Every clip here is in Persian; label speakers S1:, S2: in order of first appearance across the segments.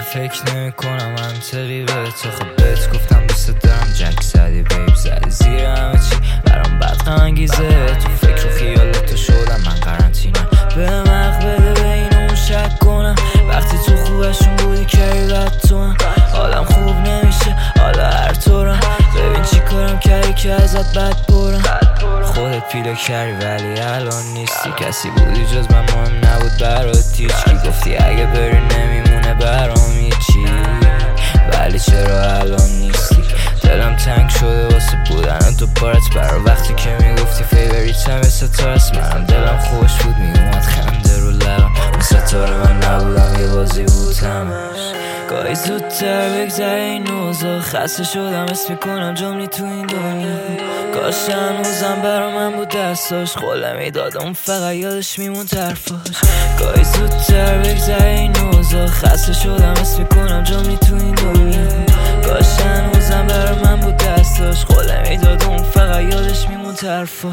S1: فکر نمی کنم منطقی به تو. خب بهت گفتم دوست دارم، جنگ زدی بیب، زدی زیر همه چی برام بد انگیزه. تو فکر و خیالت شدم من قرنطینه، به مغ بده به این اون شک کنم. وقتی تو خوبشون بودی کردی بد تو هم حالم خوب نمیشه حالا هر طورم. ببین چی کارم کردی که ازت بد برم. خودت پیدا کردی ولی الان نیستی، کسی بودی جز من مهم نبود برات هیچکی. گفتی اگه بری نمیمونه برام هیچی، ولی چرا الان نیستی؟ دلم تنگ شده واسه بودن دوبارت، برا وقتی که میگفتی فیوریتم یه ستارست. منم دلم خوش بود میومد خنده رو لبم، اون ستاره من نبودم یه بازی بود همش. گاهی زودتر بگذره این اوضاع، خسته شدم اسم میکنم جملی تو این دنیا. کاش هنوزم برا من بود دستاش، خله میداد اون فقط یادش میمون طرفاش. گاهی زودتر بگذره این اوضاع، خسته شدم اسم میکنم جملی تو این دنیا. کاش هنوزم برا من بود دستاش، خله میداد اون فقط یادش میمون طرفاش.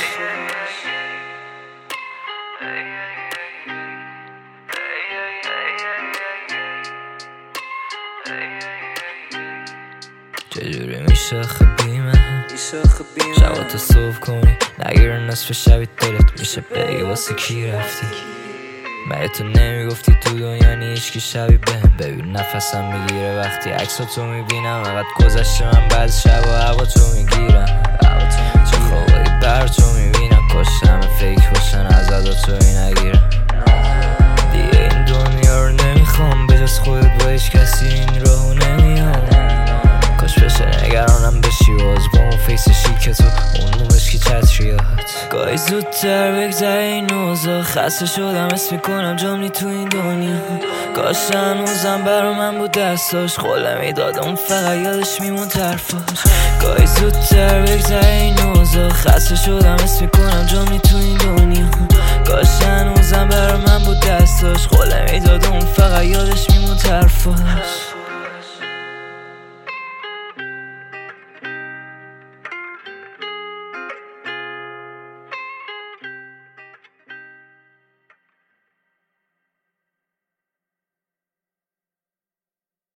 S1: چجوری میشه خبیمه شبا تو صبح کنی نگیر نصف شبی دلت میشه بگی واسه کی رفتی. مگه تو نمیگفتی تو دنیا نیشکی شبی بهم؟ ببین نفسم میگیره وقتی عکس تو میبینم، اقدر گذشته من بعض شب و هوا تو میگیرم. چه خوابایی بر تو میبینم، کاش همه فکر باشن از ادا تو نگیرم. دیگه این دنیا رو نمیخوام بجز خودت، با هیچ کسی این راهو نمیام. کاش بشه نگرانم بشی و از با اون فیس شیک تو اون نومشکی چتریات. گاهی زودتر بگذره این اوضاع، خسته شدم اسم میکنم جملی تو این دنیا. کاش هنوزم برا من بود دستاش، خله میداد اون فقط یادش میمون طرفاش. گاهی زودتر بگذره این اوضاع، خسته شدم اسم میکنم جملی تو این دنیا. کاش هنوزم برا من بود دستاش، خله میداد اون فقط یادش میمون طرفاش.